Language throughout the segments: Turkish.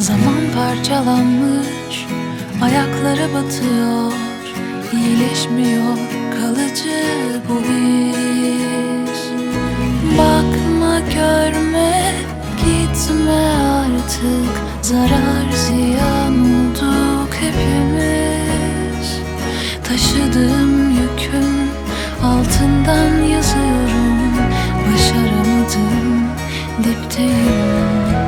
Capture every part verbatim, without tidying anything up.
Zaman parçalanmış, ayakları batıyor, iyileşmiyor kalıcı bu his. Bakma, görme, gitme artık, zarar ziyan olduk hepimiz. Taşıdığım yükün altından yazıyorum, başaramadım, dipteyim.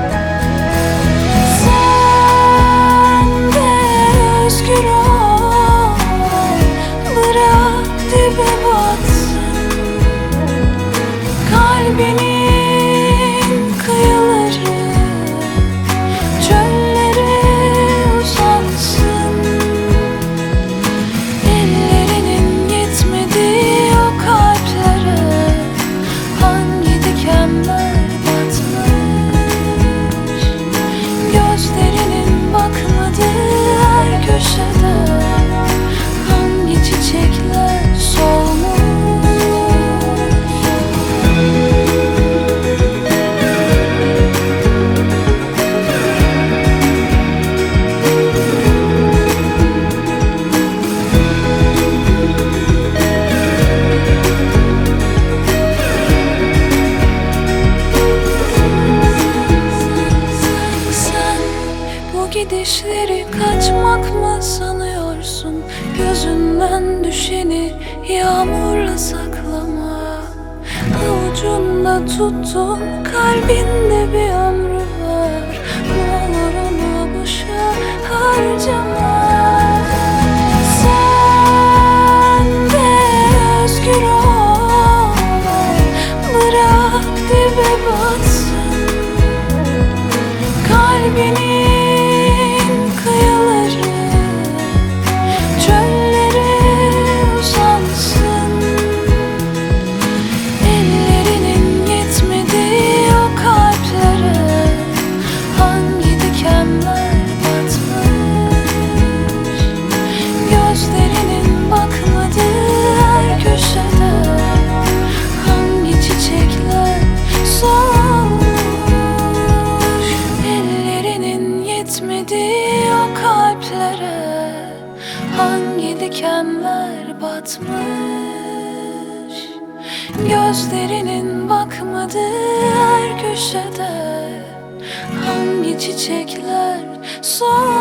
Kalbinin kıyıları çöllere uzansın. Ellerinin yetmediği o kalplere hangi dikenler batmış. Gözlerinin bakmadığı her köşede hangi çiçekler solmuş. Gidişleri kaçmak mı sanıyorsun? Gözünden düşeni yağmurla saklama. Avucunda tuttun, kalbinde bir ömrü var. Ne olur onu boşa harcama. Sen de özgür ol, bırak dibe batsın. Kalbini o kalplere hangi dikenler batmış. Gözlerinin bakmadığı her köşede hangi çiçekler solmuş.